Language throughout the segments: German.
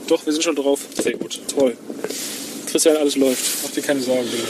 Doch, wir sind schon drauf. Sehr gut. Toll. Christian, alles läuft. Mach dir keine Sorgen, bitte.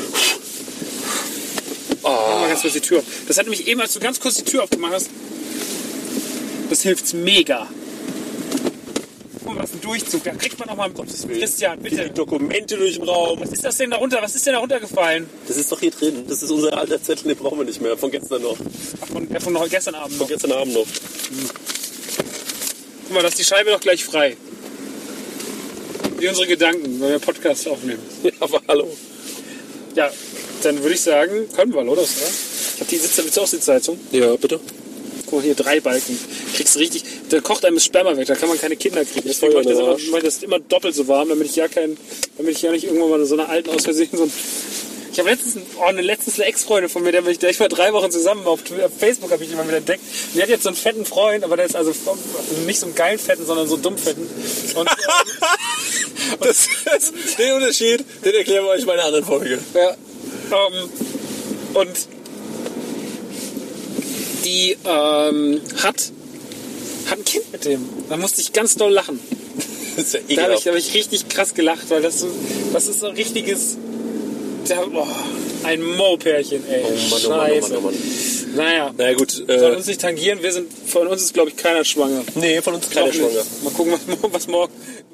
Mach mal ganz kurz die Tür auf. Das hat nämlich eben, als du ganz kurz die Tür aufgemacht hast, das hilft mega. Guck mal, was ein Durchzug. Da kriegt man noch mal... Christian, bitte. Die Dokumente durch den Raum. Was ist das denn da runter? Was ist denn da runtergefallen? Das ist doch hier drin. Das ist unser alter Zettel, den brauchen wir nicht mehr. Von gestern noch. Ach, von noch gestern Abend noch. Von gestern Abend noch. Guck mal, da ist die Scheibe doch gleich frei. Wie unsere Gedanken, wenn wir Podcast aufnehmen. Ja, aber hallo. Ja, dann würde ich sagen, können wir, oder? Ich habe die Sitze, willst du auch Sitzheizung? Ja, bitte. Guck mal, hier 3 Balken. Kriegst du richtig, da kocht einem das Sperma weg, da kann man keine Kinder kriegen. Deswegen mache ich das immer doppelt so warm, damit ich ja nicht irgendwann mal so einer alten aus Versehen so ein... Ich habe letztens eine Ex-Freundin von mir, der ich war 3 Wochen zusammen, auf Facebook habe ich ihn mal wieder entdeckt. Und die hat jetzt so einen fetten Freund, aber der ist also nicht so einen geilen fetten, sondern so dumm fetten. Und, den Unterschied, den erklären wir euch in meiner anderen Folge. Ja. Und die hat ein Kind mit dem. Da musste ich ganz doll lachen. Das ist ja Da ekelhaft. habe ich richtig krass gelacht, weil das ist so ein richtiges... ein Mo-Pärchen, ey. Oh Mann, Scheiße. oh Mann. Naja, Na gut. soll uns nicht tangieren. Von uns ist, glaube ich, keiner schwanger. Nee, von uns keiner Noch nicht. schwanger. Mal gucken, was morgen